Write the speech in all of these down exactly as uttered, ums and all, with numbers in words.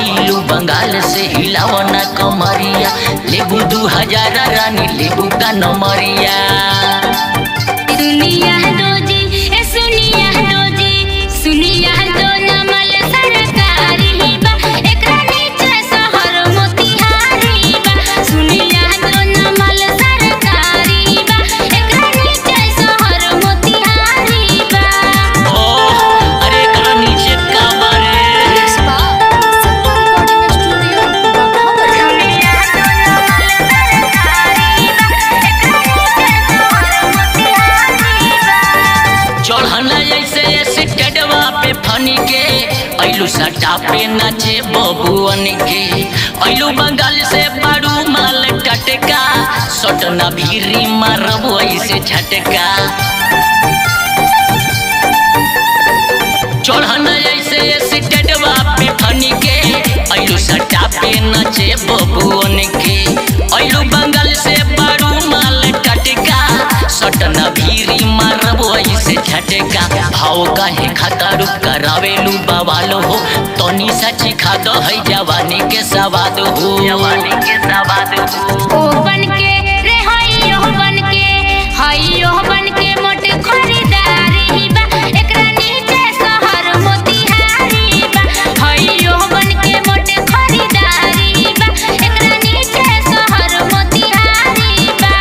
आइलू बंगाल से हिलावना कमरिया लेबू दू हजार रानी लेबू का नमरिया। सुनिया दोजी ए सुनिया दोजी सुनिया दो नमल सरकारी बा एकरा नीचे शहर मोतिहारी बा। सुनिया दो नमल सरकारी बा एकरा नीचे शहर मोतिहारी बा। ओह अरे एकरा नीचे का बारे चढ़ना ऐसे स्टेडवा पे फनी के अइलू सटा पे नाचे बबुअन के अइलू बंगाल से बारू माल टटका सटना भीरी मारब ऐसे झटका। चढ़ना ऐसे स्टेडवा पे फनी के अइलू सटा पे नाचे बबुअन के अइलू बंगाल से बारू माल टटका सटना भीरी मारब ऐसे झटका। भाव काहे खातर करावेलू बवाल हो तनी सची खाद है जवानी के सवाद हो जवानी के सवाद हो। ओ बन के रे हइयो बन के हइयो बन के मोट खरीदारी बा एकरा नीचे शहर मोतिहारी बा। हइयो बन के मोट खरीदारी बा एकरा नीचे शहर मोतिहारी बा।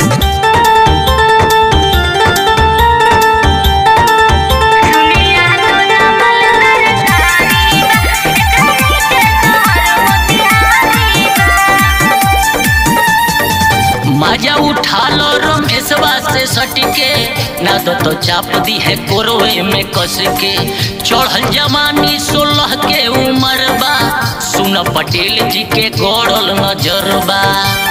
सुनिया दो नमल सरकारी बा एकरा नीचे शहर मोतिहारी बा। मजा उठा लो रमेशवा से सटके ना दो तो चाप दी है कोरवे में कस के चढ़ल जवानी सोलह के उम्र बा सुन पटेल जी के गौड़ल नजरबा।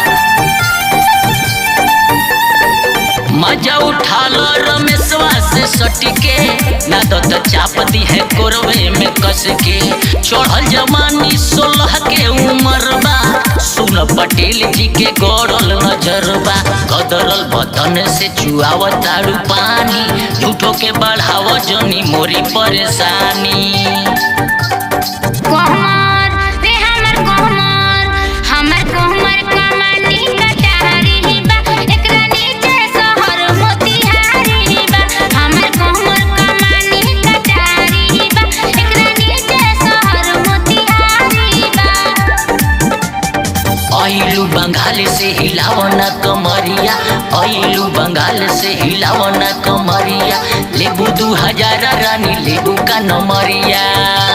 मजा उठा लो रमेशवा से सटके ना दो तो चाप दी है कोरवे में कस के चढ़ल जवानी सोलह के उम्र बा सुन पटेल जी के गौड़ल नजरबा। कदरल बदन से चुआव तारू पानी झूठो के बढ़ाव जनी मोरी परेशानी। कोहमर रे हमर कोहमर हमर कोहमर कमानी कटारी बा एकरा नीचे शहर मोतिहारी बा। हमर कोहमर कमानी कटारी बा एकरा नीचे शहर मोतिहारी बा। अइलू बंगाल से हिलावना कमरिया अइलू बंगाल से हिलावना कमरिया लेबू दू हजार रानी लेबू का नमरिया।